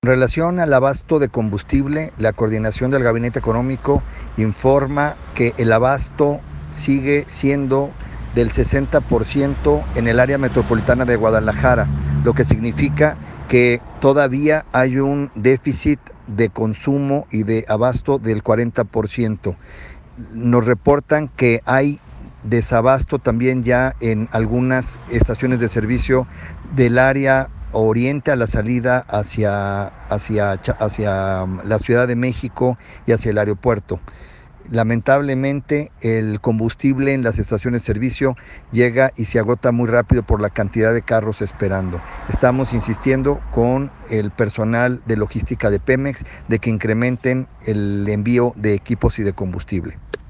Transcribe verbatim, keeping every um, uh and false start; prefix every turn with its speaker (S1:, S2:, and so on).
S1: En relación al abasto de combustible, la coordinación del Gabinete Económico informa que el abasto sigue siendo del sesenta por ciento en el área metropolitana de Guadalajara, lo que significa que todavía hay un déficit de consumo y de abasto del cuarenta por ciento. Nos reportan que hay desabasto también ya en algunas estaciones de servicio del área oriente a la salida hacia, hacia, hacia la Ciudad de México y hacia el aeropuerto. Lamentablemente el combustible en las estaciones de servicio llega y se agota muy rápido por la cantidad de carros esperando. Estamos insistiendo con el personal de logística de Pemex de que incrementen el envío de equipos y de combustible.